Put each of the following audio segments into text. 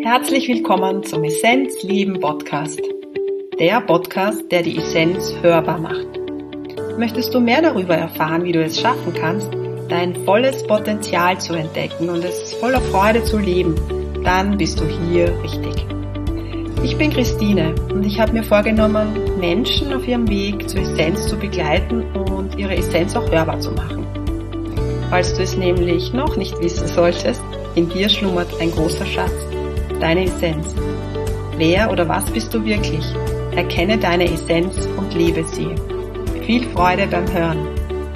Herzlich willkommen zum Essenz Leben Podcast. Der Podcast, der die Essenz hörbar macht. Möchtest du mehr darüber erfahren, wie du es schaffen kannst, dein volles Potenzial zu entdecken und es voller Freude zu leben, dann bist du hier richtig. Ich bin Christine und ich habe mir vorgenommen, Menschen auf ihrem Weg zur Essenz zu begleiten und ihre Essenz auch hörbar zu machen. Falls du es nämlich noch nicht wissen solltest, in dir schlummert ein großer Schatz, deine Essenz. Wer oder was bist du wirklich? Erkenne deine Essenz und lebe sie. Viel Freude beim Hören.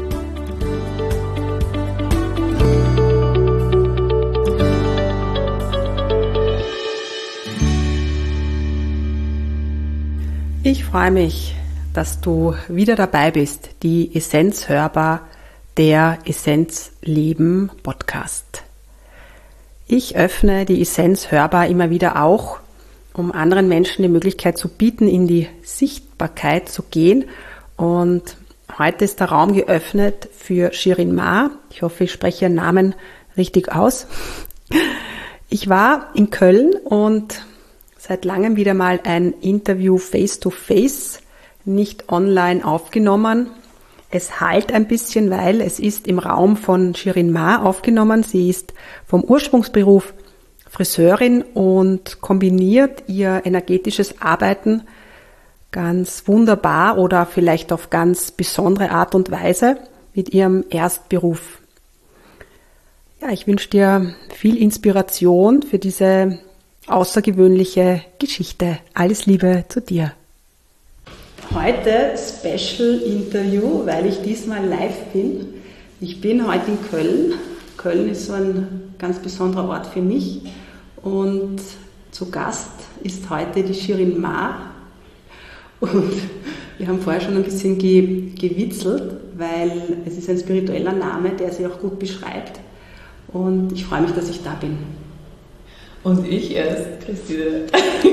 Ich freue mich, dass du wieder dabei bist, die Essenz hörbar, der Essenz Leben Podcast. Ich öffne die Essenz hörbar immer wieder auch, um anderen Menschen die Möglichkeit zu bieten, in die Sichtbarkeit zu gehen. Und heute ist der Raum geöffnet für Shirin Ma. Ich hoffe, ich spreche ihren Namen richtig aus. Ich war in Köln und seit langem wieder mal ein Interview face-to-face, nicht online aufgenommen. Es halt ein bisschen, weil es ist im Raum von Shirin Ma aufgenommen. Sie ist vom Ursprungsberuf Friseurin und kombiniert ihr energetisches Arbeiten ganz wunderbar oder vielleicht auf ganz besondere Art und Weise mit ihrem Erstberuf. Ja, ich wünsche dir viel Inspiration für diese außergewöhnliche Geschichte. Alles Liebe zu dir. Heute Special Interview, weil ich diesmal live bin. Ich bin heute in Köln. Köln ist so ein ganz besonderer Ort für mich. Und zu Gast ist heute die Shirin Ma. Und wir haben vorher schon ein bisschen gewitzelt, weil es ist ein spiritueller Name, der sie auch gut beschreibt. Und ich freue mich, dass ich da bin. Und ich erst, Christine.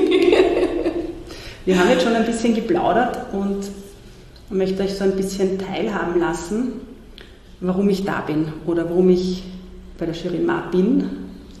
Wir haben jetzt schon ein bisschen geplaudert und möchte euch so ein bisschen teilhaben lassen, warum ich da bin oder warum ich bei der Shirin Ma bin.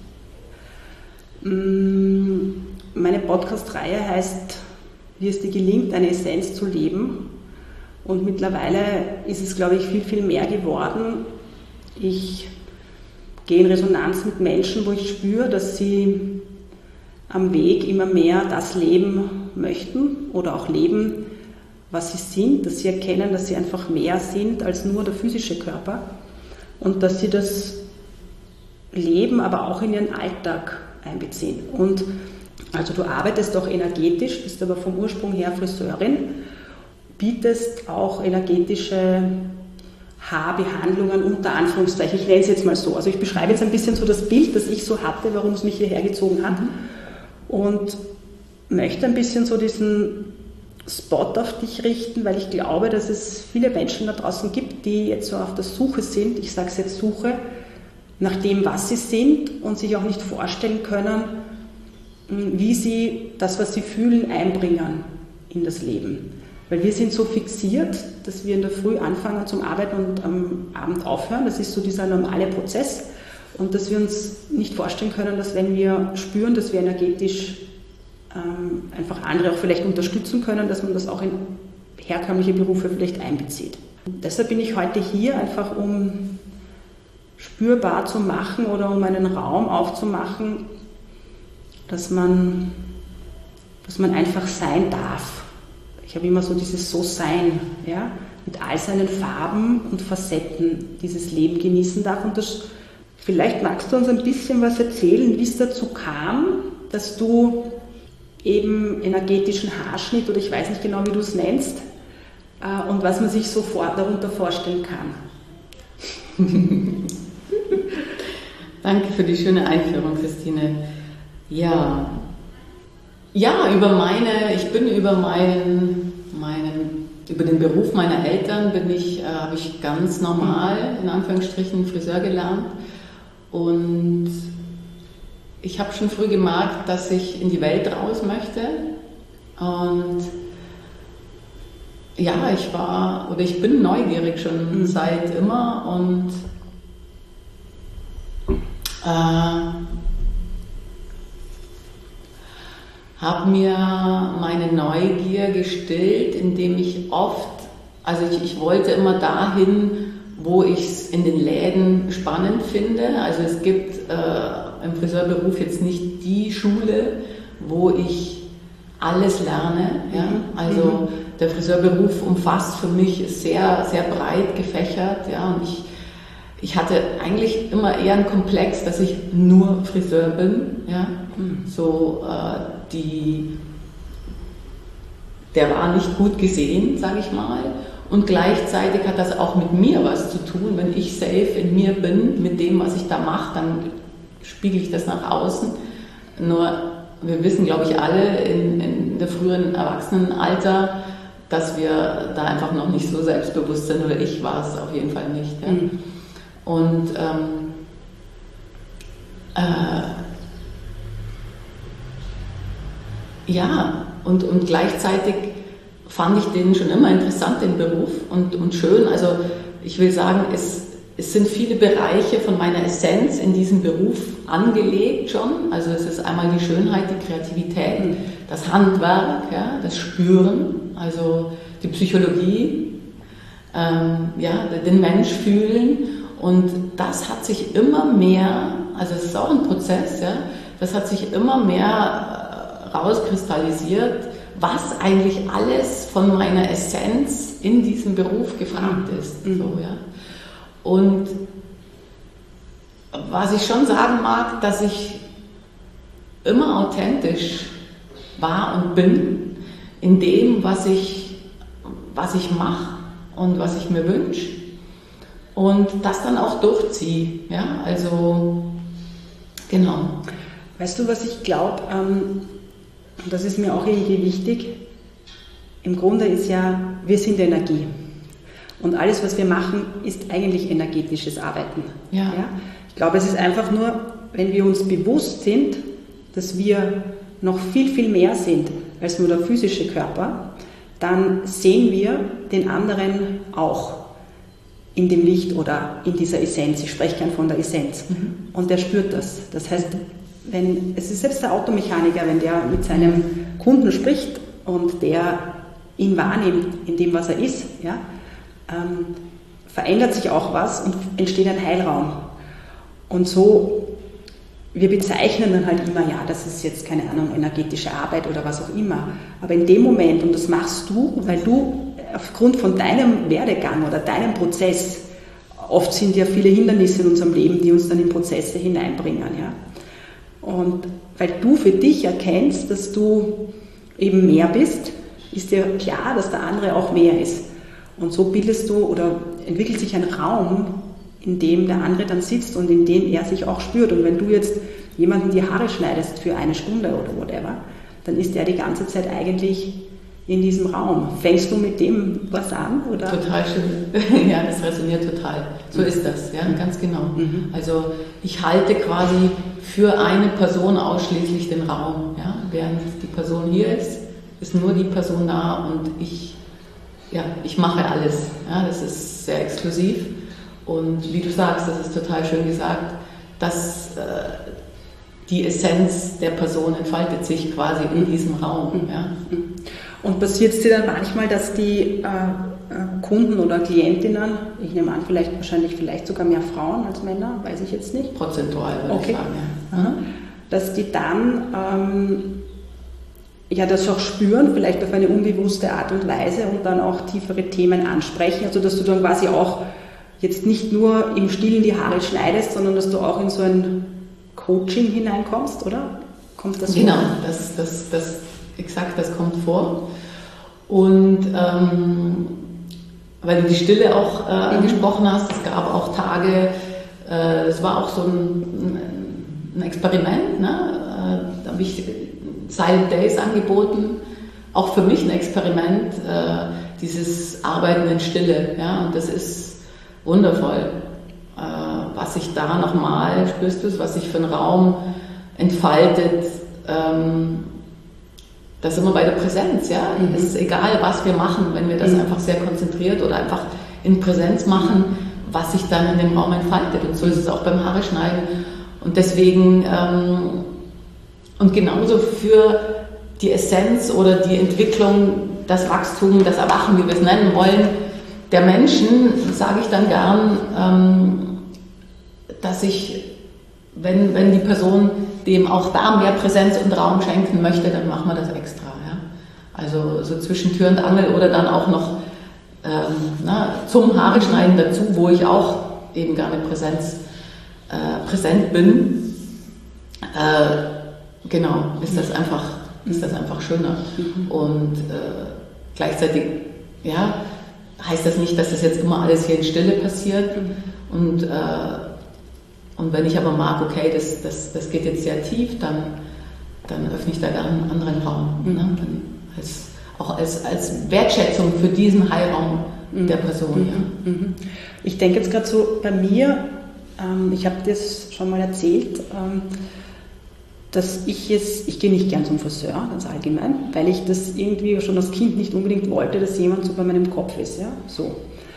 Meine Podcast-Reihe heißt, wie es dir gelingt, eine Essenz zu leben. Und mittlerweile ist es, glaube ich, viel, viel mehr geworden. Ich gehe in Resonanz mit Menschen, wo ich spüre, dass sie am Weg immer mehr das leben möchten oder auch leben, was sie sind, dass sie erkennen, dass sie einfach mehr sind als nur der physische Körper und dass sie das Leben aber auch in ihren Alltag einbeziehen. Und also du arbeitest auch energetisch, bist aber vom Ursprung her Friseurin, bietest auch energetische Haarbehandlungen unter Anführungszeichen, ich nenne es jetzt mal so. Also ich beschreibe jetzt ein bisschen so das Bild, das ich so hatte, warum es mich hierher gezogen hat. Und möchte ein bisschen so diesen Spot auf dich richten, weil ich glaube, dass es viele Menschen da draußen gibt, die jetzt so auf der Suche sind, ich sage es jetzt Suche, nach dem, was sie sind und sich auch nicht vorstellen können, wie sie das, was sie fühlen, einbringen in das Leben. Weil wir sind so fixiert, dass wir in der Früh anfangen zum Arbeiten und am Abend aufhören. Das ist so dieser normale Prozess. Und dass wir uns nicht vorstellen können, dass wenn wir spüren, dass wir energetisch einfach andere auch vielleicht unterstützen können, dass man das auch in herkömmliche Berufe vielleicht einbezieht. Und deshalb bin ich heute hier, einfach um spürbar zu machen oder um einen Raum aufzumachen, dass man einfach sein darf. Ich habe immer so dieses So-Sein, ja, mit all seinen Farben und Facetten dieses Leben genießen darf. Und vielleicht magst du uns ein bisschen was erzählen, wie es dazu kam, dass du eben energetischen Haarschnitt, oder ich weiß nicht genau, wie du es nennst, und was man sich sofort darunter vorstellen kann. Danke für die schöne Einführung, Christine. Ja, über den Beruf meiner Eltern habe ich ganz normal, in Anführungsstrichen, Friseur gelernt. Und ich habe schon früh gemerkt, dass ich in die Welt raus möchte. Und ja, ich bin neugierig schon seit immer und habe mir meine Neugier gestillt, indem ich ich wollte immer dahin, wo ich es in den Läden spannend finde. Also es gibt im Friseurberuf jetzt nicht die Schule, wo ich alles lerne. Ja? Also der Friseurberuf umfasst für mich, ist sehr, sehr breit gefächert. Ja? Und ich hatte eigentlich immer eher einen Komplex, dass ich nur Friseur bin. Ja? So, der war nicht gut gesehen, sage ich mal. Und gleichzeitig hat das auch mit mir was zu tun. Wenn ich safe in mir bin, mit dem, was ich da mache, dann spiegel ich das nach außen. Nur, wir wissen, glaube ich, alle in der früheren Erwachsenenalter, dass wir da einfach noch nicht so selbstbewusst sind, oder ich war es auf jeden Fall nicht. Ja. Und und gleichzeitig fand ich den schon immer interessant, den Beruf, und schön. Also ich will sagen, es sind viele Bereiche von meiner Essenz in diesem Beruf angelegt schon. Also es ist einmal die Schönheit, die Kreativität, das Handwerk, ja, das Spüren, also die Psychologie, den Mensch fühlen. Und das hat sich immer mehr, also es ist auch ein Prozess, ja, das hat sich immer mehr rauskristallisiert, was eigentlich alles von meiner Essenz in diesem Beruf gefragt ist. So, ja. Und was ich schon sagen mag, dass ich immer authentisch war und bin in dem, was ich mache und was ich mir wünsche, und das dann auch durchziehe. Ja? Also, genau. Weißt du, was ich glaube, und das ist mir auch irgendwie wichtig, im Grunde ist ja, wir sind Energie. Und alles, was wir machen, ist eigentlich energetisches Arbeiten. Ja. Ja? Ich glaube, es ist einfach nur, wenn wir uns bewusst sind, dass wir noch viel, viel mehr sind als nur der physische Körper, dann sehen wir den anderen auch in dem Licht oder in dieser Essenz. Ich spreche gern von der Essenz. Und der spürt das. Das heißt, es ist selbst der Automechaniker, wenn der mit seinem Kunden spricht und der ihn wahrnimmt in dem, was er ist, ja, verändert sich auch was und entsteht ein Heilraum. Und so, wir bezeichnen dann halt immer, ja, das ist jetzt, keine Ahnung, energetische Arbeit oder was auch immer. Aber in dem Moment, und das machst du, weil du aufgrund von deinem Werdegang oder deinem Prozess, oft sind ja viele Hindernisse in unserem Leben, die uns dann in Prozesse hineinbringen, ja. Und weil du für dich erkennst, dass du eben mehr bist, ist dir klar, dass der andere auch mehr ist. Und so bildest du oder entwickelt sich ein Raum, in dem der andere dann sitzt und in dem er sich auch spürt. Und wenn du jetzt jemanden die Haare schneidest für 1 Stunde oder whatever, dann ist der die ganze Zeit eigentlich in diesem Raum. Fängst du mit dem was an? Oder? Total schön. Ja, das resoniert total. So ist das, ja, ganz genau. Also ich halte quasi für eine Person ausschließlich den Raum. Ja? Während die Person hier ist nur die Person da, und ich mache alles. Ja? Das ist sehr exklusiv. Und wie du sagst, das ist total schön gesagt, dass die Essenz der Person entfaltet sich quasi in diesem Raum. Ja? Und passiert es dir dann manchmal, dass die Kunden oder Klientinnen, ich nehme an, wahrscheinlich sogar mehr Frauen als Männer, weiß ich jetzt nicht. Prozentual würde ich sagen, ja. Dass die dann das auch spüren, vielleicht auf eine unbewusste Art und Weise, und dann auch tiefere Themen ansprechen, also dass du dann quasi auch jetzt nicht nur im Stillen die Haare schneidest, sondern dass du auch in so ein Coaching hineinkommst, oder? Kommt das vor? Genau, das kommt vor. Und weil du die Stille auch angesprochen hast, es gab auch Tage, es war auch so ein Experiment, ne? Da habe ich Silent Days angeboten, auch für mich ein Experiment, dieses Arbeiten in Stille, ja, und das ist wundervoll. Was sich da nochmal, spürst du es, was sich für einen Raum entfaltet, das ist immer bei der Präsenz, ja. Es ist egal, was wir machen, wenn wir das einfach sehr konzentriert oder einfach in Präsenz machen, was sich dann in dem Raum entfaltet. Und so ist es auch beim Haare schneiden. Und deswegen, und genauso für die Essenz oder die Entwicklung, das Wachstum, das Erwachen, wie wir es nennen wollen, der Menschen, sage ich dann gern, dass ich, wenn die Person dem auch da mehr Präsenz und Raum schenken möchte, dann machen wir das extra. Ja? Also so zwischen Tür und Angel oder dann auch noch zum Haare schneiden dazu, wo ich auch eben gerne präsent bin. Genau, ist das einfach schöner. Und gleichzeitig, ja, heißt das nicht, dass das jetzt immer alles hier in Stille passiert. Und wenn ich aber mag, okay, das geht jetzt sehr tief, dann öffne ich da gerne einen anderen Raum. Ne? Auch als Wertschätzung für diesen Heilraum der Person. Ja. Ich denke jetzt gerade so bei mir, ich habe das schon mal erzählt, dass ich gehe nicht gern zum Friseur, ganz allgemein, weil ich das irgendwie schon als Kind nicht unbedingt wollte, dass jemand so bei meinem Kopf ist. Ja? So.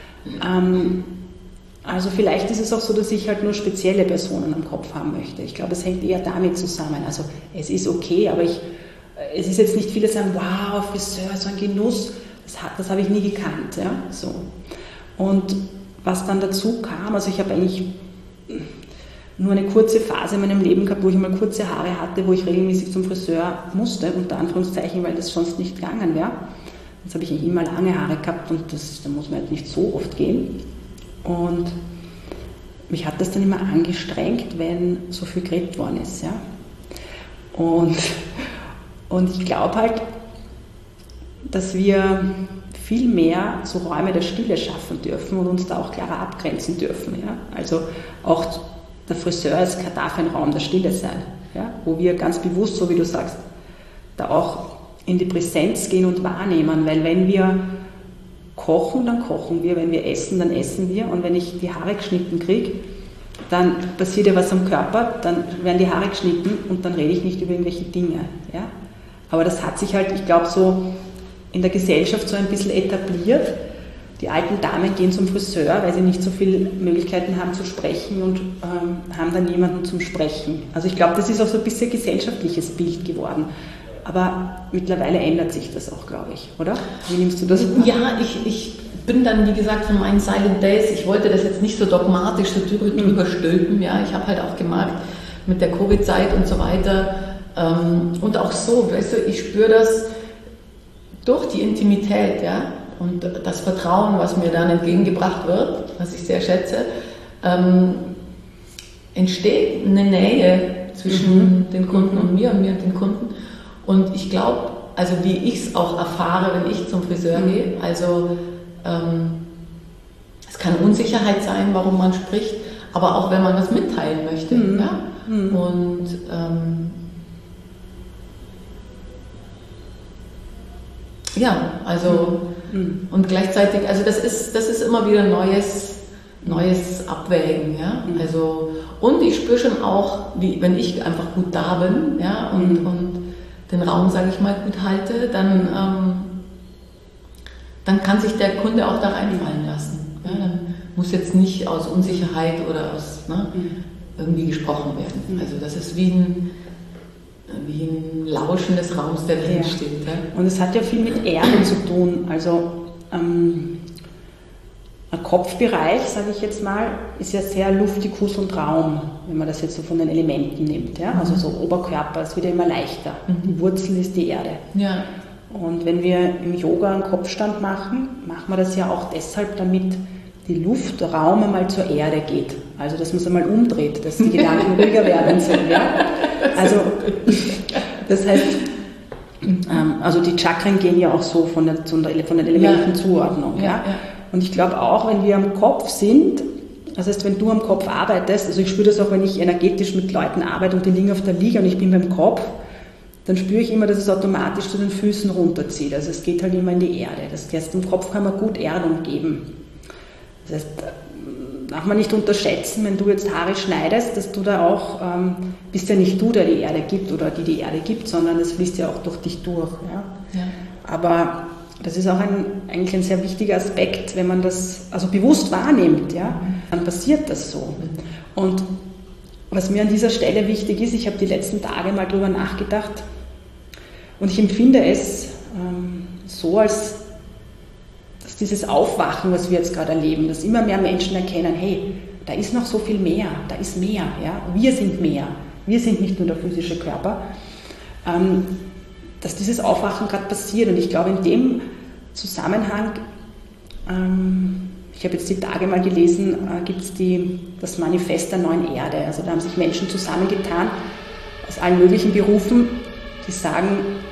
Also vielleicht ist es auch so, dass ich halt nur spezielle Personen am Kopf haben möchte. Ich glaube, es hängt eher damit zusammen. Also es ist okay, aber es ist jetzt nicht viele sagen, wow, Friseur, so ein Genuss, das habe ich nie gekannt. Ja? So. Und was dann dazu kam, also ich habe eigentlich nur eine kurze Phase in meinem Leben gehabt, wo ich mal kurze Haare hatte, wo ich regelmäßig zum Friseur musste, unter Anführungszeichen, weil das sonst nicht gegangen wäre. Jetzt habe ich eigentlich immer lange Haare gehabt und da muss man halt nicht so oft gehen. Und mich hat das dann immer angestrengt, wenn so viel geredet worden ist. Ja? Und ich glaube halt, dass wir viel mehr so Räume der Stille schaffen dürfen und uns da auch klarer abgrenzen dürfen. Ja? Also auch der Friseur darf ein Raum der Stille sein, ja? Wo wir ganz bewusst, so wie du sagst, da auch in die Präsenz gehen und wahrnehmen, weil wenn wir kochen, dann kochen wir, wenn wir essen, dann essen wir und wenn ich die Haare geschnitten kriege, dann passiert ja was am Körper, dann werden die Haare geschnitten und dann rede ich nicht über irgendwelche Dinge. Ja? Aber das hat sich halt, ich glaube, so in der Gesellschaft so ein bisschen etabliert. Die alten Damen gehen zum Friseur, weil sie nicht so viele Möglichkeiten haben zu sprechen und haben dann jemanden zum Sprechen. Also ich glaube, das ist auch so ein bisschen ein gesellschaftliches Bild geworden. Aber mittlerweile ändert sich das auch, glaube ich, oder? Wie nimmst du das wahr? Ja, ich bin dann, wie gesagt, von meinen Silent Days, ich wollte das jetzt nicht so dogmatisch so drüber stülpen. Ja? Ich habe halt auch gemerkt, mit der Covid-Zeit und so weiter und auch so, weißt du, ich spüre das durch die Intimität, ja, und das Vertrauen, was mir dann entgegengebracht wird, was ich sehr schätze, entsteht eine Nähe zwischen den Kunden und mir und den Kunden. Und ich glaube, also wie ich es auch erfahre, wenn ich zum Friseur gehe, also es kann Unsicherheit sein, warum man spricht, aber auch wenn man was mitteilen möchte. Ja? Und ja, also und gleichzeitig, also das ist immer wieder neues Abwägen, ja. Also und ich spüre schon auch, wenn ich einfach gut da bin, ja, und den Raum, sage ich mal, gut halte, dann kann sich der Kunde auch da reinfallen lassen. Ja? Dann muss jetzt nicht aus Unsicherheit oder aus irgendwie gesprochen werden. Also das ist wie ein Lauschen des Raums, der drin steht. Ja? Und es hat ja viel mit Erde zu tun. Also ein Kopfbereich, sage ich jetzt mal, ist ja sehr Luftikus und Raum, wenn man das jetzt so von den Elementen nimmt. Ja? Also so Oberkörper, es wird ja immer leichter. Die Wurzel ist die Erde. Ja. Und wenn wir im Yoga einen Kopfstand machen, machen wir das ja auch deshalb, damit die Luft, der Raum einmal zur Erde geht. Also dass man es einmal umdreht, dass die Gedanken ruhiger werden sollen. Ja? Also das heißt, also die Chakren gehen ja auch so von den Elementenzuordnung. Ja. Und ich glaube auch, wenn wir am Kopf sind, das heißt, wenn du am Kopf arbeitest, also ich spüre das auch, wenn ich energetisch mit Leuten arbeite und die liegen auf der Liege und ich bin beim Kopf, dann spüre ich immer, dass es automatisch zu den Füßen runterzieht. Also es geht halt immer in die Erde. Das heißt, im Kopf kann man gut Erdung geben. Das heißt, darf man nicht unterschätzen, wenn du jetzt Haare schneidest, dass du da auch, bist ja nicht du, der die Erde gibt oder die Erde gibt, sondern das fließt ja auch durch dich durch. Ja? Ja. Aber das ist auch eigentlich ein sehr wichtiger Aspekt, wenn man das also bewusst wahrnimmt, ja? Dann passiert das so. Und was mir an dieser Stelle wichtig ist, ich habe die letzten Tage mal drüber nachgedacht, Und ich empfinde es so, als dass dieses Aufwachen, was wir jetzt gerade erleben, dass immer mehr Menschen erkennen, hey, da ist noch so viel mehr, da ist mehr, ja? Wir sind mehr, wir sind nicht nur der physische Körper, dass dieses Aufwachen gerade passiert. Und ich glaube, in dem Zusammenhang, ich habe jetzt die Tage mal gelesen, gibt es das Manifest der neuen Erde. Also da haben sich Menschen zusammengetan aus allen möglichen Berufen, die sagen,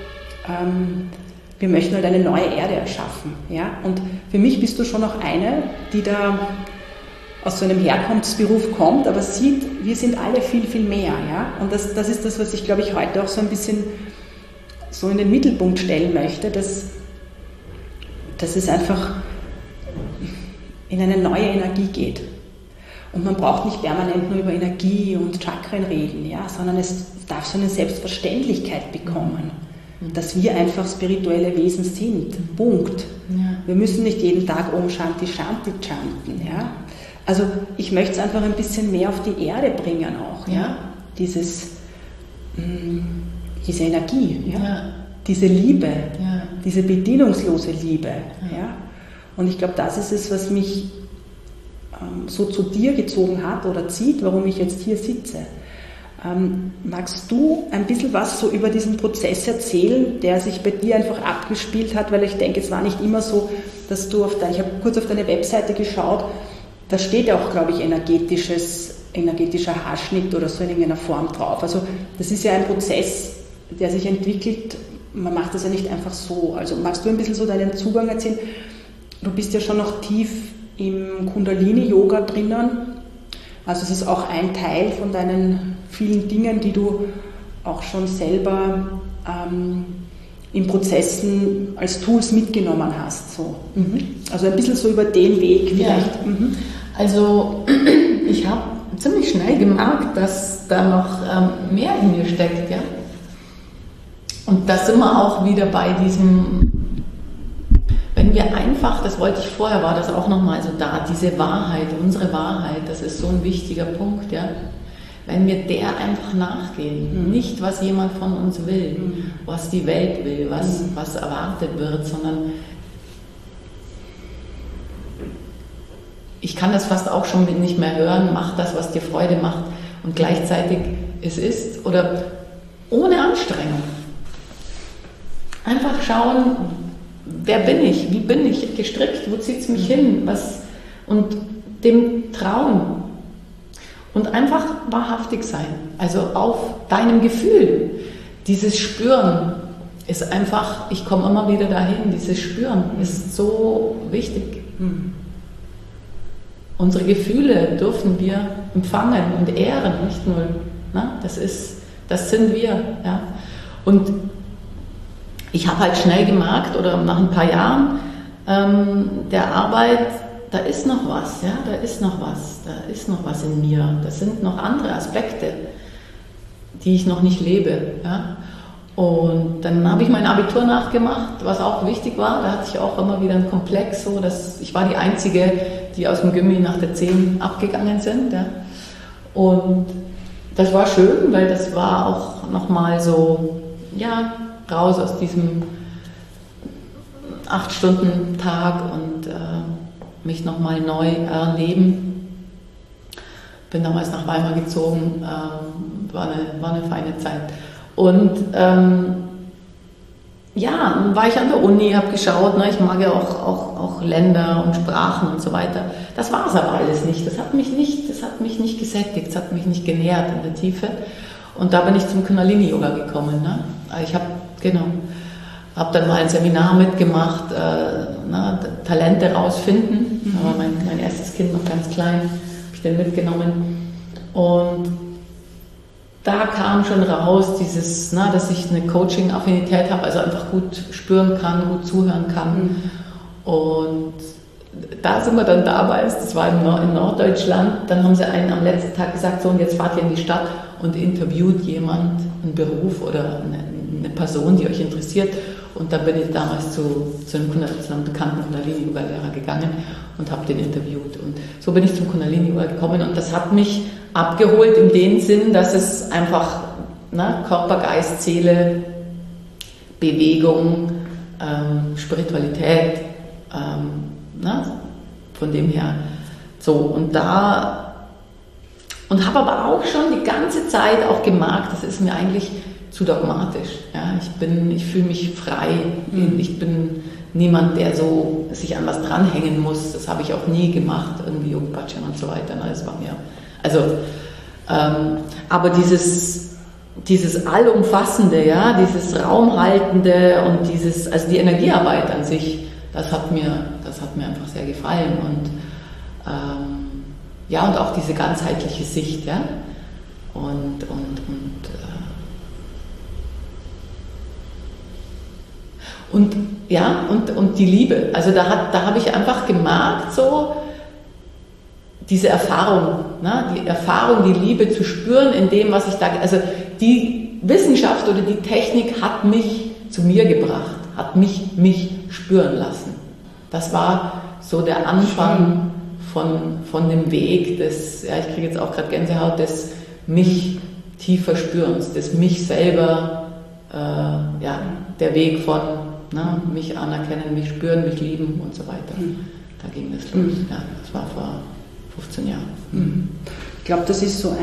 wir möchten halt eine neue Erde erschaffen. Ja? Und für mich bist du schon noch eine, die da aus so einem Herkunftsberuf kommt, aber sieht, wir sind alle viel, viel mehr. Ja? Und das ist das, was ich, glaube ich, heute auch so ein bisschen so in den Mittelpunkt stellen möchte, dass es einfach in eine neue Energie geht. Und man braucht nicht permanent nur über Energie und Chakren reden, ja? Sondern es darf so eine Selbstverständlichkeit bekommen, dass wir einfach spirituelle Wesen sind. Punkt. Ja. Wir müssen nicht jeden Tag Om Shanti Shanti chanten. Ja? Also ich möchte es einfach ein bisschen mehr auf die Erde bringen auch. Ja? Diese Energie, ja? Diese Liebe, diese bedingungslose Liebe. Ja? Und ich glaube, das ist es, was mich so zu dir gezogen hat oder zieht, warum ich jetzt hier sitze. Magst du ein bisschen was so über diesen Prozess erzählen, der sich bei dir einfach abgespielt hat? Weil ich denke, es war nicht immer so, dass du ich habe kurz auf deine Webseite geschaut, da steht ja auch, glaube ich, energetischer Haarschnitt oder so in irgendeiner Form drauf. Also das ist ja ein Prozess, der sich entwickelt, man macht das ja nicht einfach so. Also magst du ein bisschen so deinen Zugang erzählen? Du bist ja schon noch tief im Kundalini-Yoga drinnen. Also es ist auch ein Teil von deinen vielen Dingen, die du auch schon selber in Prozessen als Tools mitgenommen hast. So. Also ein bisschen so über den Weg vielleicht. Ja. Also ich habe ziemlich schnell gemerkt, dass da noch mehr in mir steckt. Ja? Und da sind wir auch wieder bei diesem, wenn wir einfach, das wollte ich vorher, war das auch nochmal so da, diese Wahrheit, unsere Wahrheit, das ist so ein wichtiger Punkt, ja. Wenn wir der einfach nachgehen, nicht was jemand von uns will, was die Welt will, was erwartet wird, sondern ich kann das fast auch schon nicht mehr hören, mach das, was dir Freude macht und gleichzeitig es ist oder ohne Anstrengung. Einfach schauen, wer bin ich, wie bin ich gestrickt, wo zieht es mich hin, und dem trauen. Und einfach wahrhaftig sein, also auf deinem Gefühl. Dieses Spüren ist einfach, ich komme immer wieder dahin, dieses Spüren ist so wichtig. Unsere Gefühle dürfen wir empfangen und ehren, nicht nur, ne? Das sind wir. Ja? Und ich habe halt schnell gemerkt, oder nach ein paar Jahren der Arbeit, da ist noch was, ja, da ist noch was in mir. Das sind noch andere Aspekte, die ich noch nicht lebe. Ja. Und dann habe ich mein Abitur nachgemacht, was auch wichtig war. Da hatte ich auch immer wieder einen Komplex, so dass ich war die Einzige, die aus dem Gymi nach der 10 abgegangen sind. Ja. Und das war schön, weil das war auch nochmal so, ja, raus aus diesem 8-Stunden-Tag und mich nochmal neu erleben. Bin damals nach Weimar gezogen, war eine feine Zeit. Und ja, dann war ich an der Uni, habe geschaut, ne, ich mag ja auch Länder und Sprachen und so weiter. Das war es aber alles nicht. Das hat mich nicht gesättigt, das hat mich nicht genährt in der Tiefe. Und da bin ich zum Kundalini-Yoga gekommen. Ne? Ich habe dann mal ein Seminar mitgemacht, Talente rausfinden. Aber mein erstes Kind noch ganz klein, habe ich den mitgenommen. Und da kam schon raus dieses, dass ich eine Coaching-Affinität habe, also einfach gut spüren kann, gut zuhören kann. Und da sind wir dann dabei, das war in Norddeutschland, dann haben sie einen am letzten Tag gesagt, so, und jetzt fahrt ihr in die Stadt und interviewt jemand, einen Beruf oder eine Person, die euch interessiert. Und da bin ich damals zu einem bekannten Kundalini-Yoga-Lehrer gegangen und habe den interviewt. Und so bin ich zum Kundalini-Yoga gekommen und das hat mich abgeholt in dem Sinn, dass es einfach Körper, Geist, Seele Bewegung, Spiritualität, von dem her. So, und habe aber auch schon die ganze Zeit auch gemerkt, das ist mir eigentlich zu dogmatisch. Ja? Ich fühle mich frei, ich bin niemand, der so sich an was dranhängen muss. Das habe ich auch nie gemacht, irgendwie Yogapatschan und so weiter. Das war mir, aber dieses Allumfassende, ja, dieses Raumhaltende und also die Energiearbeit an sich, das hat mir einfach sehr gefallen und und auch diese ganzheitliche Sicht, ja, und die Liebe. Also da habe ich einfach gemerkt, so diese Erfahrung, die Erfahrung, die Liebe zu spüren in dem, was ich da, also die Wissenschaft oder die Technik hat mich zu mir gebracht, hat mich spüren lassen. Das war so der Anfang von dem Weg des, ich kriege jetzt auch gerade Gänsehaut, des mich tiefer Spürens, des mich selber, der Weg von mich anerkennen, mich spüren, mich lieben und so weiter. Da ging das los. Ja, das war vor 15 Jahren. Ich glaube, das ist so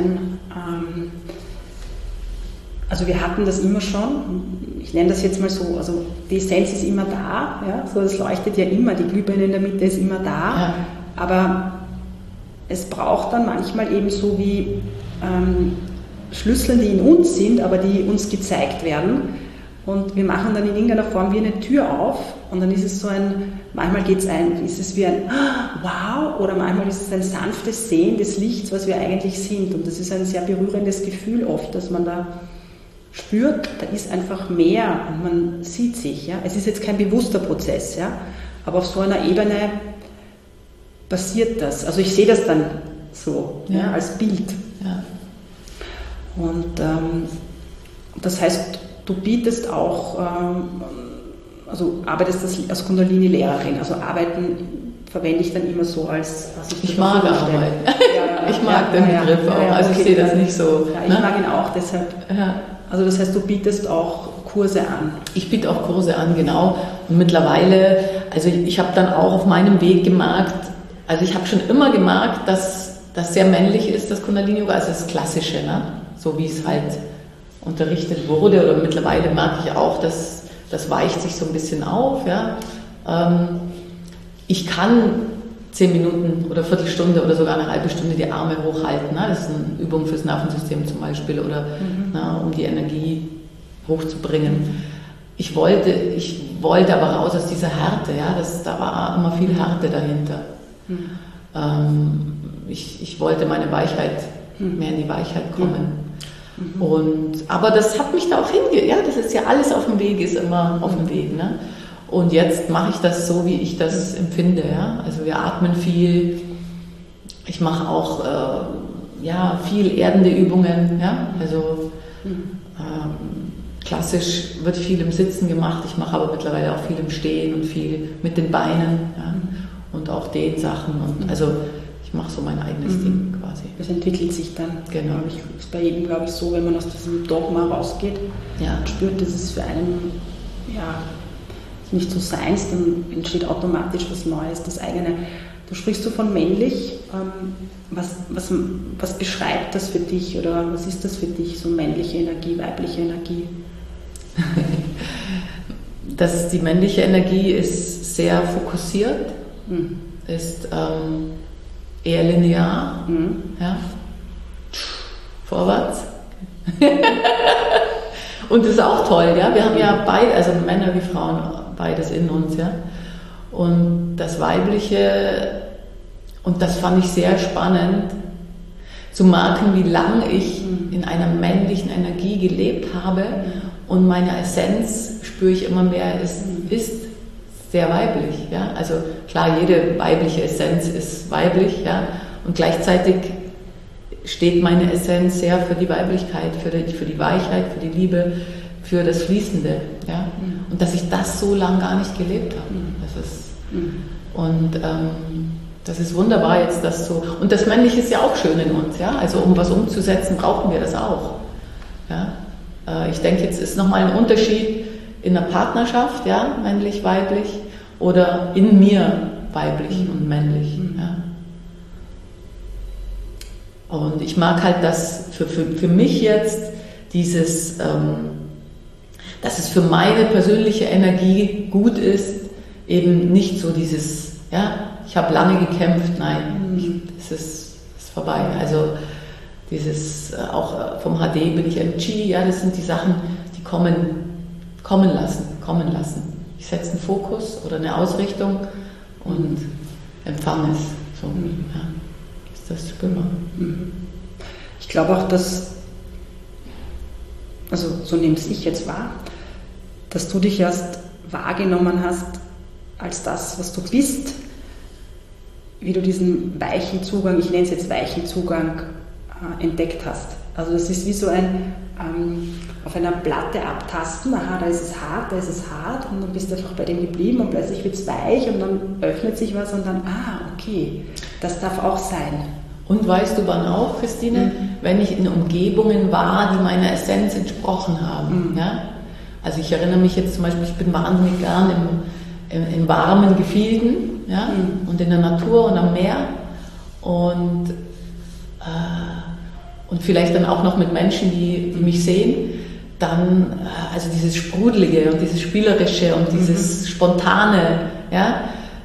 also wir hatten das immer schon, ich nenne das jetzt mal so, also die Essenz ist immer da, ja, so es leuchtet ja immer, die Glühbirne in der Mitte ist immer da, aber es braucht dann manchmal eben so wie Schlüssel, die in uns sind, aber die uns gezeigt werden. Und wir machen dann in irgendeiner Form wie eine Tür auf und dann ist es so manchmal ist es wie ein Wow oder manchmal ist es ein sanftes Sehen des Lichts, was wir eigentlich sind. Und das ist ein sehr berührendes Gefühl oft, dass man da spürt, da ist einfach mehr und man sieht sich. Ja? Es ist jetzt kein bewusster Prozess, ja? Aber auf so einer Ebene passiert das. Also ich sehe das dann so als Bild. Ja. Und das heißt, du bietest auch, also arbeitest als Kundalini-Lehrerin, also arbeiten verwende ich dann immer so als... Ich mag arbeiten. Ich mag den Begriff auch, also ich sehe das nicht so. Ja, ich mag ihn auch, deshalb. Ja. Also das heißt, du bietest auch Kurse an. Ich biete auch Kurse an, genau. Und mittlerweile, also ich habe dann auch auf meinem Weg gemerkt, also ich habe schon immer gemerkt, dass das sehr männlich ist, das Kundalini-Yoga, also das Klassische, so wie es halt unterrichtet wurde, oder mittlerweile merke ich auch, dass das weicht sich so ein bisschen auf. Ja. Ich kann 10 Minuten oder Viertelstunde oder sogar eine halbe Stunde die Arme hochhalten. Das ist eine Übung fürs Nervensystem zum Beispiel oder um die Energie hochzubringen. Ich wollte aber raus aus dieser Härte. Ja. Da war immer viel Härte dahinter. Ich wollte meine Weichheit, mehr in die Weichheit kommen. Aber das hat mich da auch das ist ja alles auf dem Weg, ist immer auf dem Weg. Ne? Und jetzt mache ich das so, wie ich das empfinde. Ja? Also wir atmen viel, ich mache auch viel erdende Übungen. Ja? Also klassisch wird viel im Sitzen gemacht, ich mache aber mittlerweile auch viel im Stehen und viel mit den Beinen, ja? Und auch den Sachen. Und also ich mache so mein eigenes Ding quasi. Das entwickelt sich dann. Genau. Das ist bei jedem, glaube ich, so, wenn man aus diesem Dogma rausgeht und spürt, dass es für einen nicht so seins, dann entsteht automatisch was Neues, das eigene. Du sprichst so von männlich. Was beschreibt das für dich oder was ist das für dich, so männliche Energie, weibliche Energie? Die männliche Energie ist sehr fokussiert, ist eher linear, vorwärts. Und das ist auch toll, ja. Wir haben ja beide, also Männer wie Frauen, beides in uns, ja. Und das Weibliche, und das fand ich sehr spannend, zu merken, wie lange ich in einer männlichen Energie gelebt habe und meine Essenz spüre ich immer mehr, ist sehr weiblich, ja. Also klar, jede weibliche Essenz ist weiblich, ja. Und gleichzeitig steht meine Essenz sehr für die Weiblichkeit, für die Weichheit, für die Liebe, für das Fließende. Ja? Und dass ich das so lange gar nicht gelebt habe. Das ist wunderbar jetzt, das so. Und das Männliche ist ja auch schön in uns. Ja? Also um was umzusetzen, brauchen wir das auch. Ja? Ich denke, jetzt ist nochmal ein Unterschied in der Partnerschaft, ja, männlich, weiblich, oder in mir, weiblich und männlich. Ja. Und ich mag halt das für mich jetzt dieses, dass es für meine persönliche Energie gut ist, eben nicht so dieses, ja, ich habe lange gekämpft, nein, es ist vorbei. Also dieses, auch vom HD bin ich im Chi, ja, das sind die Sachen, die kommen lassen. Ich setze einen Fokus oder eine Ausrichtung und empfange es. So, ja, ist das spürbar. Ich glaube auch, dass, also so nehme ich jetzt wahr, dass du dich erst wahrgenommen hast als das, was du bist, wie du diesen weichen Zugang, ich nenne es jetzt weichen Zugang, entdeckt hast. Also das ist wie so ein auf einer Platte abtasten, aha, da ist es hart und dann bist du einfach bei dem geblieben und plötzlich wird es weich und dann öffnet sich was und dann, okay, das darf auch sein. Und weißt du wann auch, Christine? Wenn ich in Umgebungen war, die meiner Essenz entsprochen haben. Ja? Also ich erinnere mich jetzt zum Beispiel, ich bin wahnsinnig gern in warmen Gefilden, ja? Und in der Natur und am Meer und vielleicht dann auch noch mit Menschen, die mich sehen, dann also dieses Sprudelige und dieses Spielerische und dieses Spontane, ja,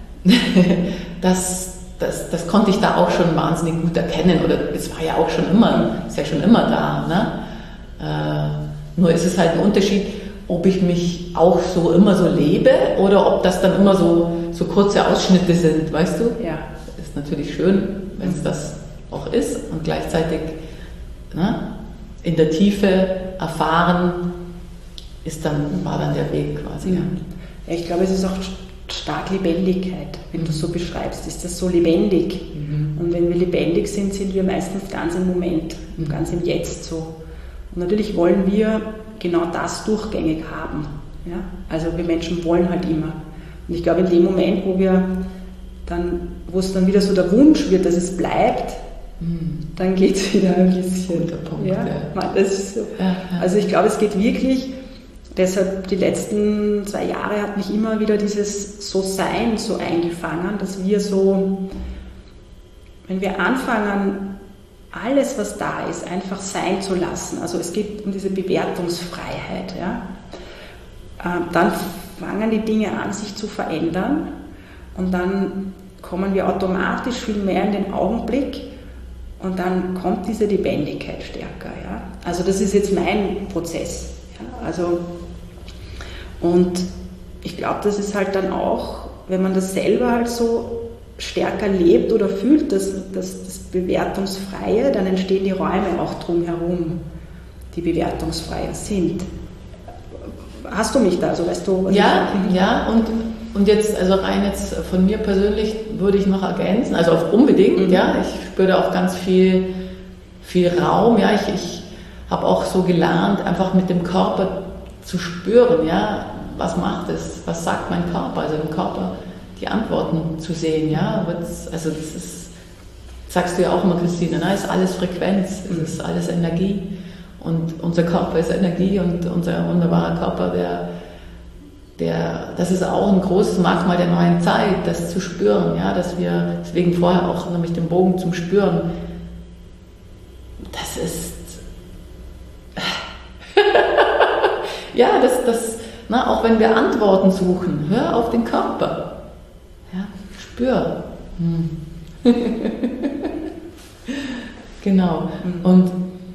das konnte ich da auch schon wahnsinnig gut erkennen, oder es war ja auch schon immer, ist ja schon immer da, ne? Nur ist es halt ein Unterschied, ob ich mich auch so immer so lebe oder ob das dann immer so kurze Ausschnitte sind, weißt du? Ja. Ist natürlich schön, wenn es das auch ist und gleichzeitig, ne, in der Tiefe erfahren war dann der Weg quasi. Ja, ich glaube, es ist auch stark Lebendigkeit, wenn du so beschreibst, ist das so lebendig. Und wenn wir lebendig sind, sind wir meistens ganz im Moment, ganz im Jetzt so. Und natürlich wollen wir genau das durchgängig haben. Ja? Also wir Menschen wollen halt immer. Und ich glaube, in dem Moment, wo es dann wieder so der Wunsch wird, dass es bleibt, dann geht es wieder ein bisschen. Guter Punkt, ja? Das ist so. Also ich glaube, es geht wirklich, deshalb die letzten 2 Jahre hat mich immer wieder dieses So-Sein so eingefangen, dass wir so, wenn wir anfangen, alles, was da ist, einfach sein zu lassen, also es geht um diese Bewertungsfreiheit, ja? Dann fangen die Dinge an, sich zu verändern und dann kommen wir automatisch viel mehr in den Augenblick und dann kommt diese Lebendigkeit stärker. Ja? Also das ist jetzt mein Prozess. Ja? Also, und ich glaube, das ist halt dann auch, wenn man das selber halt so stärker lebt oder fühlt, das Bewertungsfreie, dann entstehen die Räume auch drumherum, die bewertungsfreier sind. Hast du mich da? Also weißt du, was ja, und jetzt, also rein jetzt von mir persönlich würde ich noch ergänzen, also auch unbedingt, ja, ich spüre da auch ganz viel Raum, ja, ich habe auch so gelernt, einfach mit dem Körper zu spüren, ja, was macht es, was sagt mein Körper, also im Körper die Antworten zu sehen, ja, also das ist, sagst du ja auch immer, Christine, ne, ist alles Frequenz, es ist alles Energie und unser Körper ist Energie und unser wunderbarer Körper, das ist auch ein großes Merkmal der neuen Zeit, das zu spüren, ja, dass wir, deswegen vorher auch nämlich den Bogen zum Spüren, das ist, ja, na, auch wenn wir Antworten suchen, hör auf den Körper, ja, spür. Genau, und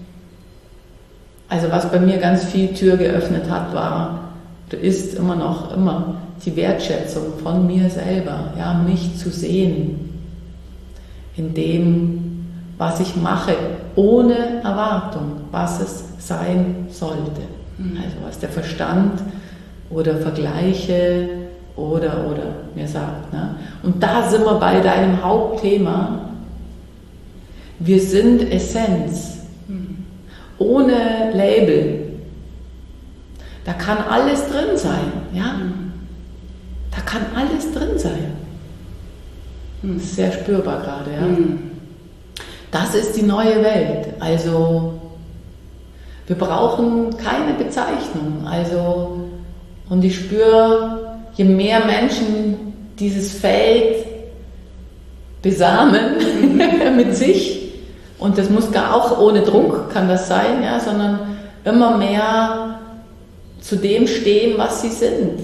also was bei mir ganz viel Tür geöffnet hat, ist immer die Wertschätzung von mir selber, ja, mich zu sehen in dem, was ich mache, ohne Erwartung, was es sein sollte. Also was der Verstand oder Vergleiche oder mir sagt. Ne? Und da sind wir bei deinem Hauptthema. Wir sind Essenz, ohne Label. Da kann alles drin sein, ja? Da kann alles drin sein. Das ist sehr spürbar gerade, ja? Das ist die neue Welt. Also, wir brauchen keine Bezeichnung. Also, Und ich spüre, je mehr Menschen dieses Feld besamen mit sich, und das muss gar auch ohne Druck, kann das sein, ja, sondern immer mehr zu dem stehen, was sie sind.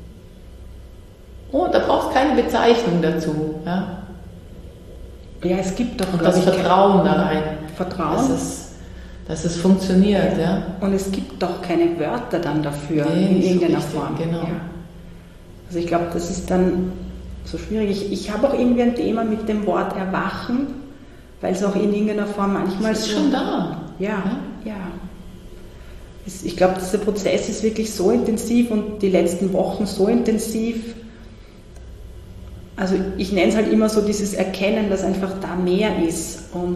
Oh, da brauchst du keine Bezeichnung dazu. Ja, ja, es gibt doch... Und das Vertrauen da rein. Vertrauen. Dass es funktioniert. Ja. Und es gibt doch keine Wörter dann dafür in irgendeiner Form. Genau. Ja. Also ich glaube, das ist dann so schwierig. Ich habe auch irgendwie ein Thema mit dem Wort Erwachen, weil es auch in irgendeiner Form manchmal das ist schon da. Ja. Ich glaube, dieser Prozess ist wirklich so intensiv und die letzten Wochen so intensiv. Also ich nenne es halt immer so dieses Erkennen, dass einfach da mehr ist. Und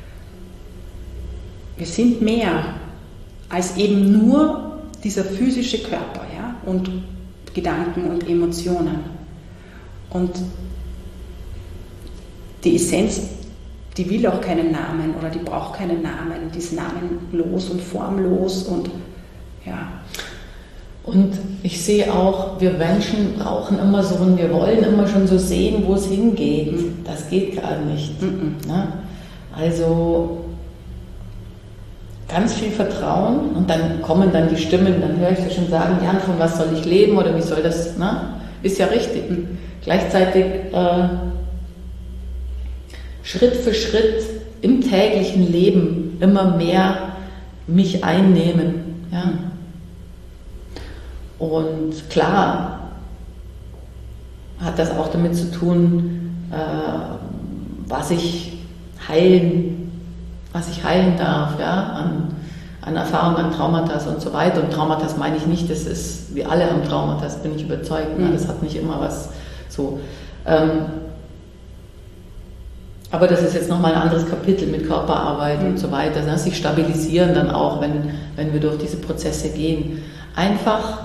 wir sind mehr als eben nur dieser physische Körper, ja, und Gedanken und Emotionen. Und die Essenz, die will auch keinen Namen oder die braucht keinen Namen, die ist namenlos und formlos und ja. Und ich sehe auch, wir Menschen brauchen immer so, und wir wollen immer schon so sehen, wo es hingeht. Das geht gerade nicht. Ne? Also ganz viel Vertrauen, und dann kommen dann die Stimmen, dann höre ich sie schon sagen, ja, von was soll ich leben oder wie soll das, ne? Ist ja richtig. Gleichzeitig Schritt für Schritt im täglichen Leben immer mehr mich einnehmen. Ja? Und klar hat das auch damit zu tun, was ich heilen darf, ja? An Erfahrungen, an Traumata und so weiter. Und Traumata meine ich nicht, das ist, wir alle haben Traumata, bin ich überzeugt. Ne? Das hat nicht immer was so. Aber das ist jetzt nochmal ein anderes Kapitel mit Körperarbeit und so weiter. Ne? Sich stabilisieren dann auch, wenn wir durch diese Prozesse gehen. Einfach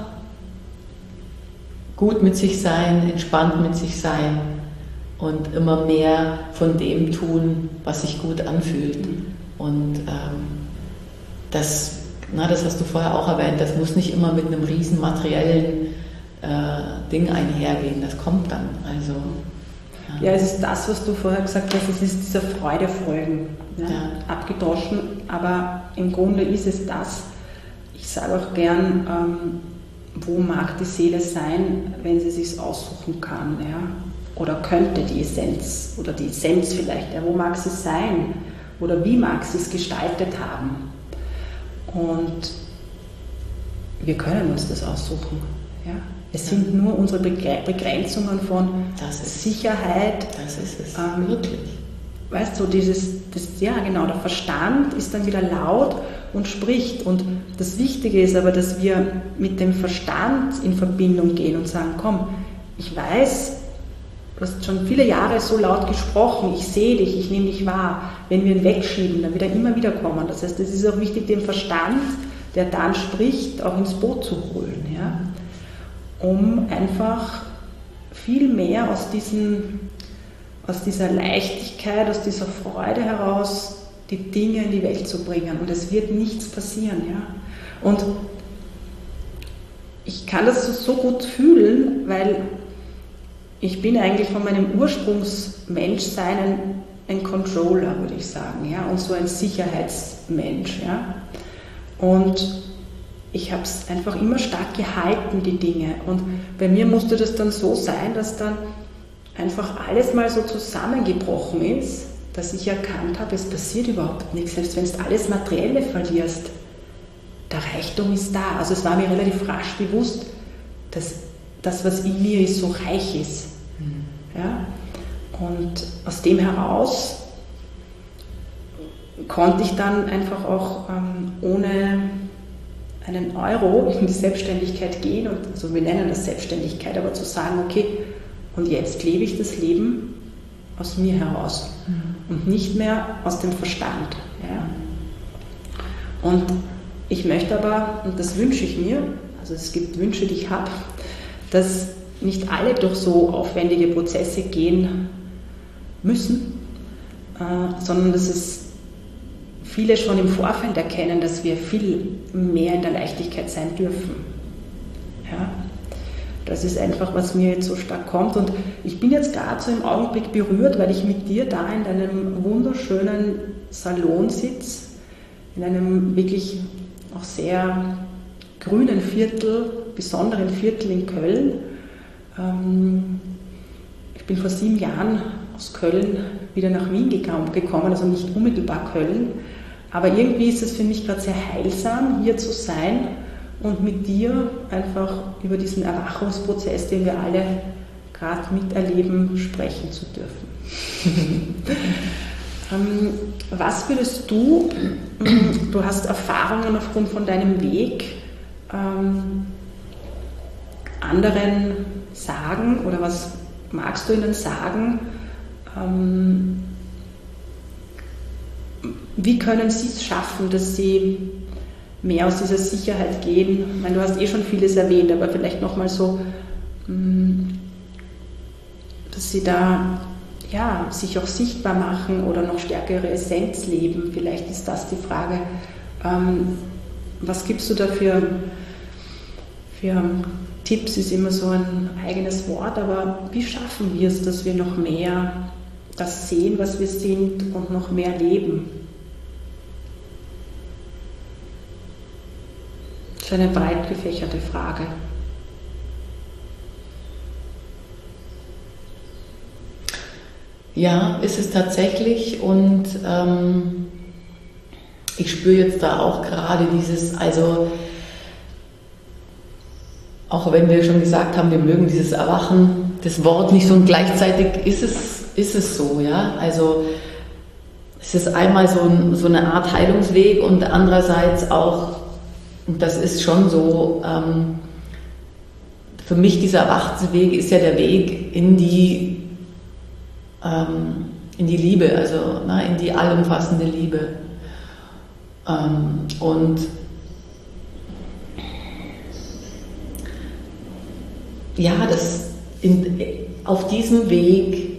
gut mit sich sein, entspannt mit sich sein und immer mehr von dem tun, was sich gut anfühlt. Und das hast du vorher auch erwähnt, das muss nicht immer mit einem riesen materiellen Ding einhergehen, das kommt dann. Also, ja, es ist das, was du vorher gesagt hast, es ist dieser Freude folgen, ja? Ja. Abgedroschen, aber im Grunde ist es das. Ich sage auch gern, wo mag die Seele sein, wenn sie sich aussuchen kann, ja? Oder könnte die Essenz, oder die Essenz vielleicht, ja? Wo mag sie sein, oder wie mag sie es gestaltet haben? Und wir können uns das aussuchen. Ja? Es sind nur unsere Begrenzungen von Sicherheit. Das ist es, wirklich. Weißt du, ja genau, der Verstand ist dann wieder laut und spricht. Und das Wichtige ist aber, dass wir mit dem Verstand in Verbindung gehen und sagen, komm, ich weiß, du hast schon viele Jahre so laut gesprochen, ich sehe dich, ich nehme dich wahr. Wenn wir ihn wegschieben, dann wird er immer wieder kommen. Das heißt, es ist auch wichtig, den Verstand, der dann spricht, auch ins Boot zu holen. Ja? Um einfach viel mehr aus dieser Leichtigkeit, aus dieser Freude heraus die Dinge in die Welt zu bringen. Und es wird nichts passieren. Ja? Und ich kann das so gut fühlen, weil ich bin eigentlich von meinem Ursprungsmenschsein ein Controller, würde ich sagen, ja? Und so ein Sicherheitsmensch. Ja? Und ich habe es einfach immer stark gehalten, die Dinge. Und bei mir musste das dann so sein, dass dann einfach alles mal so zusammengebrochen ist, dass ich erkannt habe, es passiert überhaupt nichts. Selbst wenn du alles Materielle verlierst, der Reichtum ist da. Also es war mir relativ rasch bewusst, dass das, was in mir ist, so reich ist. Ja? Und aus dem heraus konnte ich dann einfach auch ohne einen Euro in die Selbstständigkeit gehen, und also wir nennen das Selbstständigkeit, aber zu sagen, okay, und jetzt lebe ich das Leben aus mir heraus und nicht mehr aus dem Verstand. Ja? Und ich möchte aber, und das wünsche ich mir, also es gibt Wünsche, die ich habe, dass nicht alle durch so aufwendige Prozesse gehen müssen, sondern dass es viele schon im Vorfeld erkennen, dass wir viel mehr in der Leichtigkeit sein dürfen. Ja? Das ist einfach, was mir jetzt so stark kommt. Und ich bin jetzt gerade so im Augenblick berührt, weil ich mit dir da in deinem wunderschönen Salon sitze, in einem wirklich auch sehr grünen Viertel, besonderen Viertel in Köln. Ich bin vor 7 Jahren aus Köln wieder nach Wien gekommen, also nicht unmittelbar Köln. Aber irgendwie ist es für mich gerade sehr heilsam, hier zu sein und mit dir einfach über diesen Erwachungsprozess, den wir alle gerade miterleben, sprechen zu dürfen. Was würdest du hast Erfahrungen aufgrund von deinem Weg, anderen sagen oder was magst du ihnen sagen? Wie können sie es schaffen, dass sie mehr aus dieser Sicherheit gehen? Ich meine, du hast schon vieles erwähnt, aber vielleicht nochmal so, dass sie da sich auch sichtbar machen oder noch stärker ihre Essenz leben. Vielleicht ist das die Frage. Was gibst du da für Tipps? Ist immer so ein eigenes Wort, aber wie schaffen wir es, dass wir noch mehr das sehen, was wir sind und noch mehr leben? Das ist eine breit gefächerte Frage. Ja, ist es tatsächlich, und ich spüre jetzt da auch gerade dieses, also auch wenn wir schon gesagt haben, wir mögen dieses Erwachen, das Wort nicht so, und gleichzeitig ist es so, ja, also es ist einmal so eine Art Heilungsweg und andererseits auch, und das ist schon so, für mich dieser Erwachensweg ist ja der Weg in die Liebe, also in die allumfassende Liebe. Und ja, auf diesem Weg,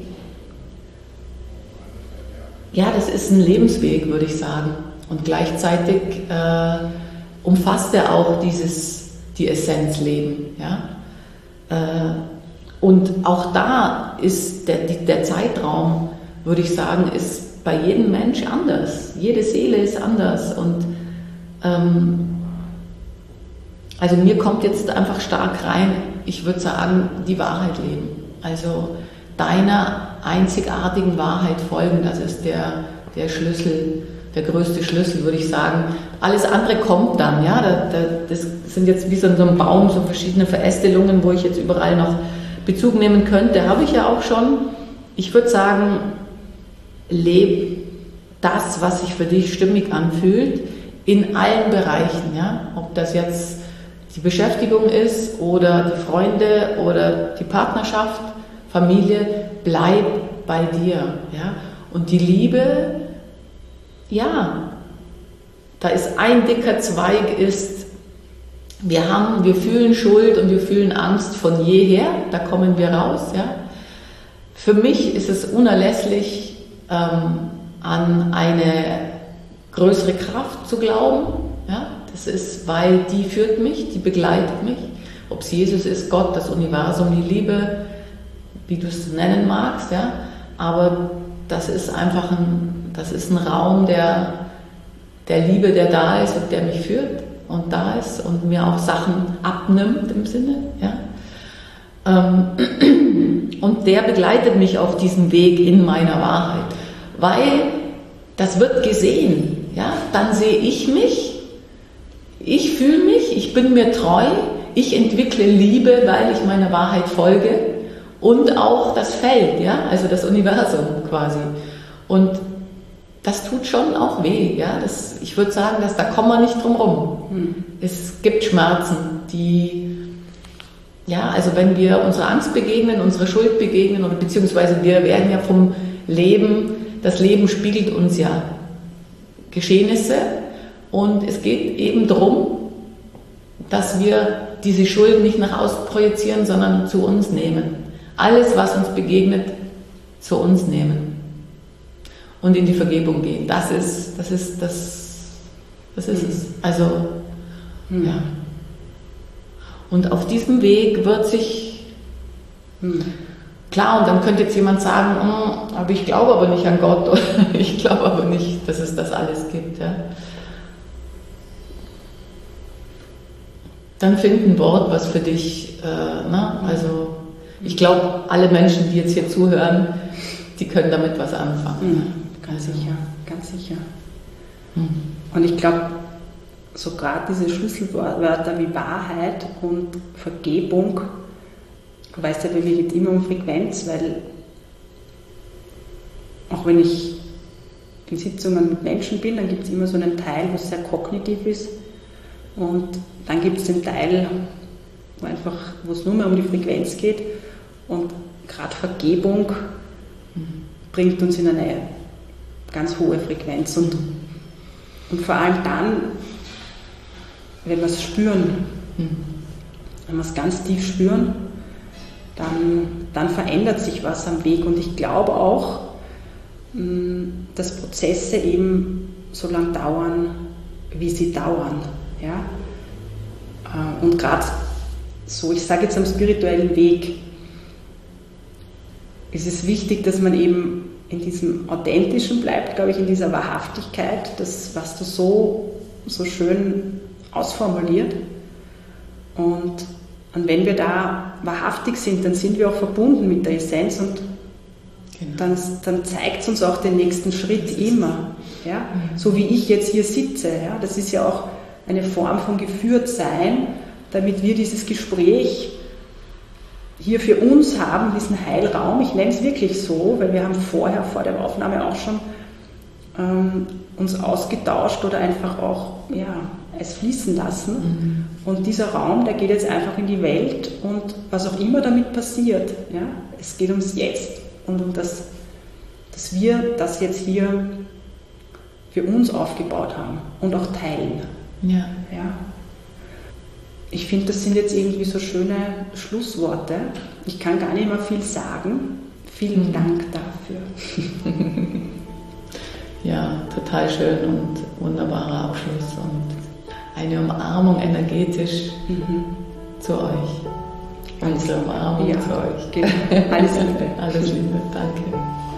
ja, das ist ein Lebensweg, würde ich sagen. Und gleichzeitig umfasst er auch die Essenz Leben. Ja? Und auch da ist der Zeitraum, würde ich sagen, ist bei jedem Mensch anders. Jede Seele ist anders. Und also mir kommt jetzt einfach stark rein, ich würde sagen, die Wahrheit leben. Also deiner einzigartigen Wahrheit folgen, das ist der Schlüssel, der größte Schlüssel, würde ich sagen. Alles andere kommt dann. Ja? Das sind jetzt wie so ein Baum, so verschiedene Verästelungen, wo ich jetzt überall noch Bezug nehmen könnte, habe ich ja auch schon. Ich würde sagen, lebe das, was sich für dich stimmig anfühlt, in allen Bereichen. Ja? Ob das jetzt die Beschäftigung ist oder die Freunde oder die Partnerschaft, Familie, bleib bei dir. Ja? Und die Liebe, ja, da ist ein dicker Zweig, ist, wir fühlen Schuld und wir fühlen Angst von jeher, da kommen wir raus. Ja. Für mich ist es unerlässlich, an eine größere Kraft zu glauben. Ja. Das ist, weil die führt mich, die begleitet mich. Ob es Jesus ist, Gott, das Universum, die Liebe, wie du es nennen magst. Ja. Aber das ist einfach ein Raum der Liebe, der da ist und der mich führt und da ist und mir auch Sachen abnimmt im Sinne. Ja. Und der begleitet mich auf diesem Weg in meiner Wahrheit, weil das wird gesehen. Ja. Dann sehe ich mich, ich fühle mich, ich bin mir treu, ich entwickle Liebe, weil ich meiner Wahrheit folge, und auch das Feld, ja, also das Universum quasi. Und das tut schon auch weh. Ja? Ich würde sagen, da kommen wir nicht drum rum. Es gibt Schmerzen, also wenn wir unserer Angst begegnen, unserer Schuld begegnen, oder beziehungsweise wir werden ja vom Leben, das Leben spiegelt uns ja Geschehnisse, und es geht eben darum, dass wir diese Schuld nicht nach außen projizieren, sondern zu uns nehmen. Alles, was uns begegnet, zu uns nehmen. Und in die Vergebung gehen. Das ist es. Also, ja. Und auf diesem Weg wird sich, klar, und dann könnte jetzt jemand sagen, aber ich glaube aber nicht an Gott, oder ich glaube aber nicht, dass es das alles gibt. Ja. Dann find ein Wort, was für dich, also ich glaube, alle Menschen, die jetzt hier zuhören, die können damit was anfangen. Ganz sicher, ganz sicher. Und ich glaube, so gerade diese Schlüsselwörter wie Wahrheit und Vergebung, du weißt ja, bei mir geht es immer um Frequenz, weil auch wenn ich in Sitzungen mit Menschen bin, dann gibt es immer so einen Teil, wo es sehr kognitiv ist, und dann gibt es den Teil, wo es nur mehr um die Frequenz geht, und gerade Vergebung bringt uns in eine ganz hohe Frequenz, und vor allem dann, wenn wir es spüren, wenn wir es ganz tief spüren, dann verändert sich was am Weg. Und ich glaube auch, dass Prozesse eben so lange dauern, wie sie dauern. Ja? Und gerade so, ich sage jetzt am spirituellen Weg, ist es wichtig, dass man eben in diesem Authentischen bleibt, glaube ich, in dieser Wahrhaftigkeit, das, was du so schön ausformuliert. Und wenn wir da wahrhaftig sind, dann sind wir auch verbunden mit der Essenz, und dann zeigt es uns auch den nächsten Schritt immer. Ja? So wie ich jetzt hier sitze, ja? Das ist ja auch eine Form von Geführtsein, damit wir dieses Gespräch hier für uns haben, diesen Heilraum. Ich nenne es wirklich so, weil wir haben vor der Aufnahme auch schon uns ausgetauscht oder einfach auch es fließen lassen. Und dieser Raum, der geht jetzt einfach in die Welt, und was auch immer damit passiert, ja, es geht ums Jetzt und um das, dass wir das jetzt hier für uns aufgebaut haben und auch teilen. Ja. Ja. Ich finde, das sind jetzt irgendwie so schöne Schlussworte. Ich kann gar nicht mehr viel sagen. Vielen Dank dafür. Ja, total schön und wunderbarer Abschluss und eine Umarmung energetisch zu euch. Unsere Umarmung zu euch. Genau. Alles Liebe. Alles Liebe, danke.